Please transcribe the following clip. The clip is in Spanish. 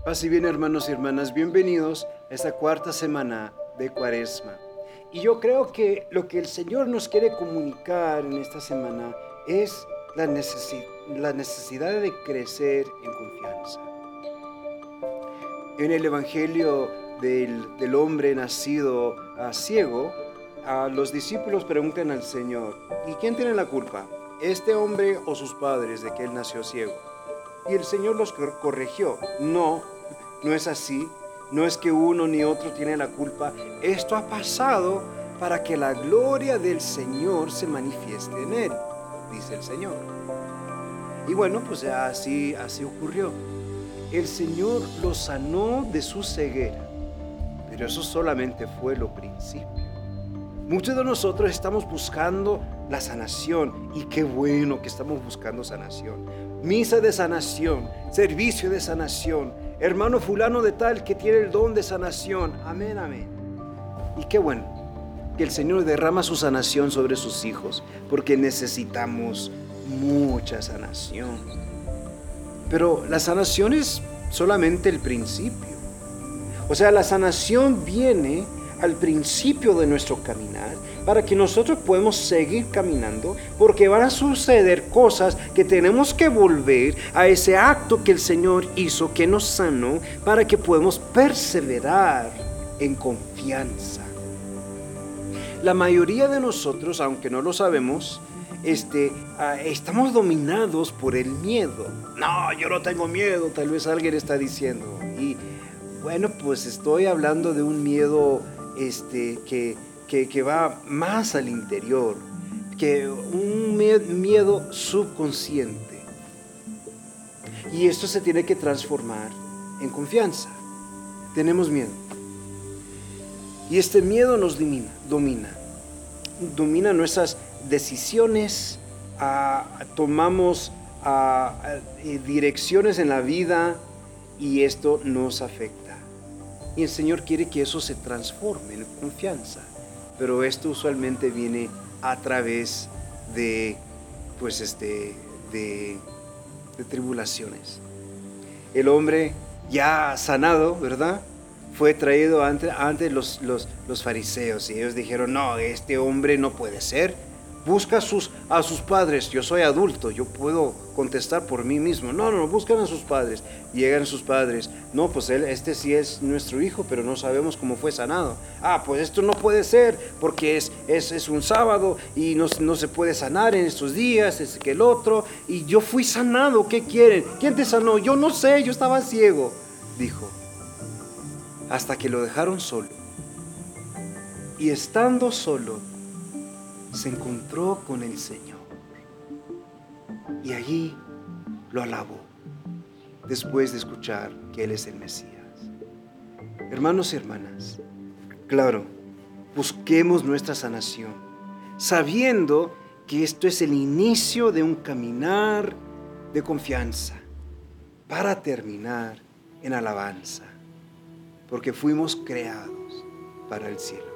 Paz y bien, hermanos y hermanas, bienvenidos a esta cuarta semana de Cuaresma. Y yo creo que lo que el Señor nos quiere comunicar en esta semana es la necesidad de crecer en confianza. En el Evangelio del hombre nacido ciego, los discípulos preguntan al Señor: ¿y quién tiene la culpa? ¿Este hombre o sus padres de que él nació ciego? Y el Señor los corrigió: no es así, no es que uno ni otro tiene la culpa. Esto ha pasado para que la gloria del Señor se manifieste en él, dice el Señor. Y bueno, pues así ocurrió. El Señor lo sanó de su ceguera, pero eso solamente fue lo principio. Muchos de nosotros estamos buscando la sanación, y qué bueno que estamos buscando sanación. Misa de sanación, servicio de sanación, hermano fulano de tal que tiene el don de sanación. Amén, amén. Y qué bueno que el Señor derrama su sanación sobre sus hijos, porque necesitamos mucha sanación. Pero la sanación es solamente el principio. O sea, la sanación viene al principio de nuestro caminar, para que nosotros podamos seguir caminando, porque van a suceder cosas que tenemos que volver a ese acto que el Señor hizo, que nos sanó, para que podamos perseverar en confianza. La mayoría de nosotros, aunque no lo sabemos, estamos dominados por el miedo. No, yo no tengo miedo, tal vez alguien está diciendo. Y bueno, pues estoy hablando de un miedo que va más al interior, que un miedo subconsciente. Y esto se tiene que transformar en confianza. Tenemos miedo. Y este miedo nos domina nuestras decisiones, tomamos direcciones en la vida, y esto nos afecta. Y el Señor quiere que eso se transforme en confianza. Pero esto usualmente viene a través de tribulaciones. El hombre ya sanado, ¿verdad?, fue traído ante los fariseos, y ellos dijeron: no, este hombre no puede ser. Busca a sus padres. Yo soy adulto, yo puedo contestar por mí mismo. No, buscan a sus padres. Llegan sus padres. No, pues este sí es nuestro hijo, pero no sabemos cómo fue sanado. Pues esto no puede ser, porque es un sábado y no se puede sanar en estos días, es que el otro. Y yo fui sanado, ¿qué quieren? ¿Quién te sanó? Yo no sé, yo estaba ciego, dijo. Hasta que lo dejaron solo. Y estando solo, se encontró con el Señor, y allí lo alabó, después de escuchar que Él es el Mesías. Hermanos y hermanas, claro, busquemos nuestra sanación, sabiendo que esto es el inicio de un caminar de confianza, para terminar en alabanza, porque fuimos creados para el cielo.